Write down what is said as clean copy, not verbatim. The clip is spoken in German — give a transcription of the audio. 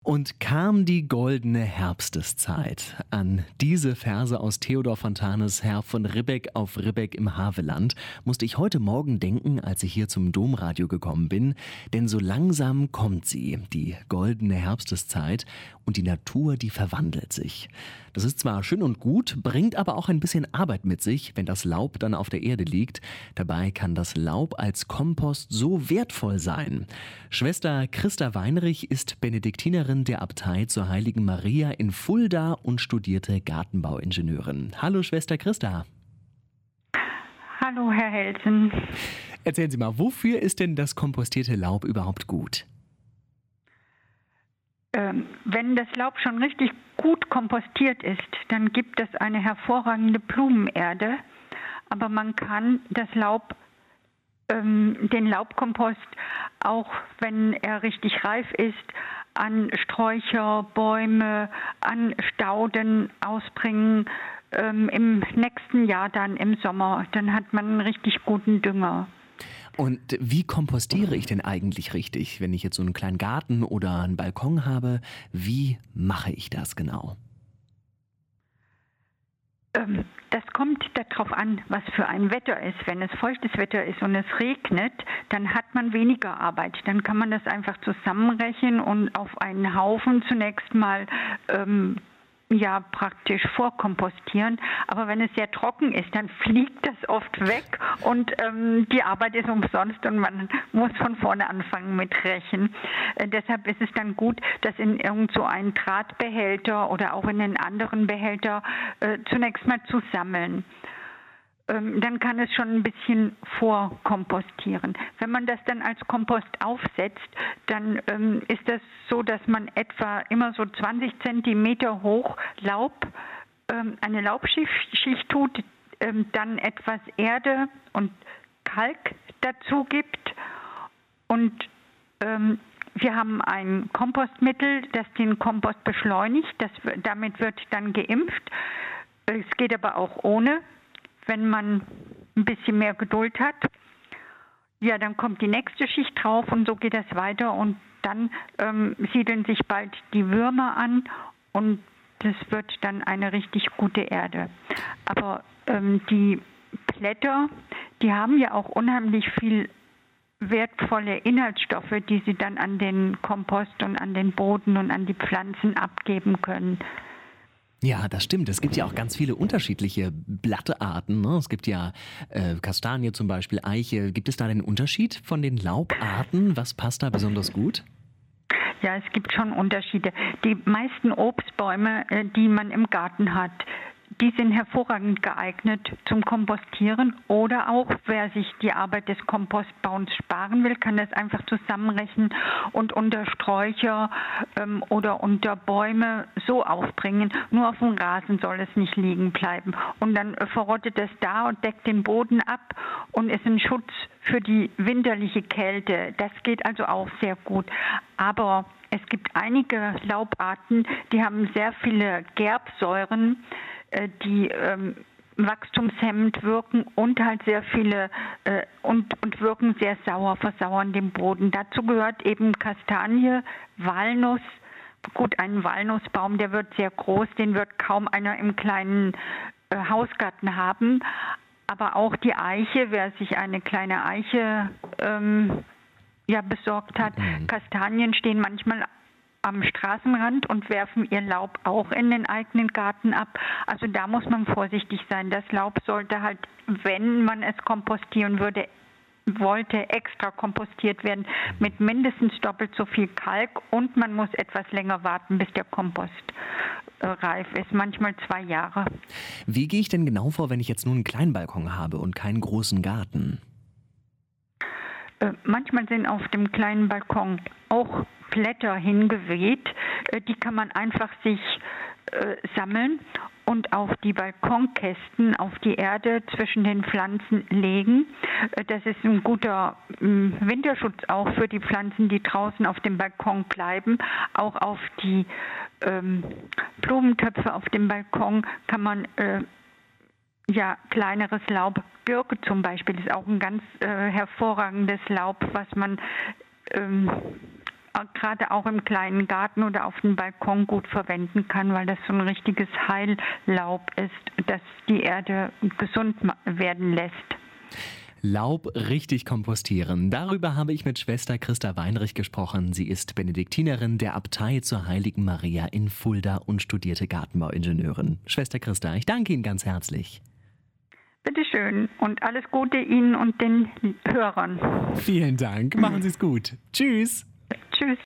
Und kam die goldene Herbsteszeit. An diese Verse aus Theodor Fontanes Herr von Ribbeck auf Ribbeck im Havelland musste ich heute Morgen denken, als ich hier zum Domradio gekommen bin. Denn so langsam kommt sie, die goldene Herbsteszeit, und die Natur, die verwandelt sich. Das ist zwar schön und gut, bringt aber auch ein bisschen Arbeit mit sich, wenn das Laub dann auf der Erde liegt. Dabei kann das Laub als Kompost so wertvoll sein. Schwester Christa Weinrich ist Benediktinerin der Abtei zur Heiligen Maria in Fulda und studierte Gartenbauingenieurin. Hallo Schwester Christa. Hallo Herr Helsen. Erzählen Sie mal, wofür ist denn das kompostierte Laub überhaupt gut? Wenn das Laub schon richtig gut kompostiert ist, dann gibt es eine hervorragende Blumenerde, aber man kann das Laub, den Laubkompost, auch wenn er richtig reif ist, an Sträucher, Bäume, an Stauden ausbringen. Im nächsten Jahr dann im Sommer, dann hat man einen richtig guten Dünger. Und wie kompostiere ich denn eigentlich richtig, wenn ich jetzt so einen kleinen Garten oder einen Balkon habe? Wie mache ich das genau? Das kommt darauf an, was für ein Wetter ist. Wenn es feuchtes Wetter ist und es regnet, dann hat man weniger Arbeit. Dann kann man das einfach zusammenrechnen und auf einen Haufen zunächst mal praktisch vorkompostieren. Aber wenn es sehr trocken ist, dann fliegt das oft weg und die Arbeit ist umsonst und man muss von vorne anfangen mit Rechen. Deshalb ist es dann gut, das in irgend so einen Drahtbehälter oder auch in einen anderen Behälter zunächst mal zu sammeln. Dann kann es schon ein bisschen vorkompostieren. Wenn man das dann als Kompost aufsetzt, dann ist das so, dass man etwa immer so 20 Zentimeter hoch eine Laubschicht tut, dann etwas Erde und Kalk dazu gibt und wir haben ein Kompostmittel, das den Kompost beschleunigt. Damit wird dann geimpft. Es geht aber auch ohne. Wenn man ein bisschen mehr Geduld hat, ja, dann kommt die nächste Schicht drauf und so geht das weiter und dann siedeln sich bald die Würmer an und das wird dann eine richtig gute Erde. Aber die Blätter, die haben ja auch unheimlich viel wertvolle Inhaltsstoffe, die sie dann an den Kompost und an den Boden und an die Pflanzen abgeben können. Ja, das stimmt. Es gibt ja auch ganz viele unterschiedliche Blattarten. Ne? Es gibt ja Kastanie zum Beispiel, Eiche. Gibt es da den Unterschied von den Laubarten? Was passt da besonders gut? Ja, es gibt schon Unterschiede. Die meisten Obstbäume, die man im Garten hat, die sind hervorragend geeignet zum Kompostieren oder auch, wer sich die Arbeit des Kompostbauens sparen will, kann das einfach zusammenrechnen und unter Sträucher oder unter Bäume so aufbringen. Nur auf dem Rasen soll es nicht liegen bleiben. Und dann verrottet es da und deckt den Boden ab und ist ein Schutz für die winterliche Kälte. Das geht also auch sehr gut. Aber es gibt einige Laubarten, die haben sehr viele Gerbsäuren, die wachstumshemmend wirken und halt sehr viele und wirken sehr sauer, versauern den Boden. Dazu gehört eben Kastanie, Walnuss. Gut, ein Walnussbaum, der wird sehr groß, den wird kaum einer im kleinen Hausgarten haben. Aber auch die Eiche, wer sich eine kleine Eiche besorgt hat, Kastanien stehen manchmal am Straßenrand und werfen ihr Laub auch in den eigenen Garten ab. Also da muss man vorsichtig sein. Das Laub sollte halt, wenn man es kompostieren wollte, extra kompostiert werden mit mindestens doppelt so viel Kalk und man muss etwas länger warten, bis der Kompost reif ist, manchmal 2 Jahre. Wie gehe ich denn genau vor, wenn ich jetzt nur einen kleinen Balkon habe und keinen großen Garten? Manchmal sind auf dem kleinen Balkon auch Blätter hingeweht. Die kann man einfach sich sammeln und auf die Balkonkästen, auf die Erde zwischen den Pflanzen legen. Das ist ein guter Winterschutz auch für die Pflanzen, die draußen auf dem Balkon bleiben. Auch auf die Blumentöpfe auf dem Balkon kann man kleineres Laub. Birke zum Beispiel ist auch ein ganz hervorragendes Laub, was man gerade auch im kleinen Garten oder auf dem Balkon gut verwenden kann, weil das so ein richtiges Heillaub ist, das die Erde gesund werden lässt. Laub richtig kompostieren. Darüber habe ich mit Schwester Christa Weinrich gesprochen. Sie ist Benediktinerin der Abtei zur Heiligen Maria in Fulda und studierte Gartenbauingenieurin. Schwester Christa, ich danke Ihnen ganz herzlich. Bitteschön und alles Gute Ihnen und den Hörern. Vielen Dank. Machen Sie es gut. Tschüss. Tschüss.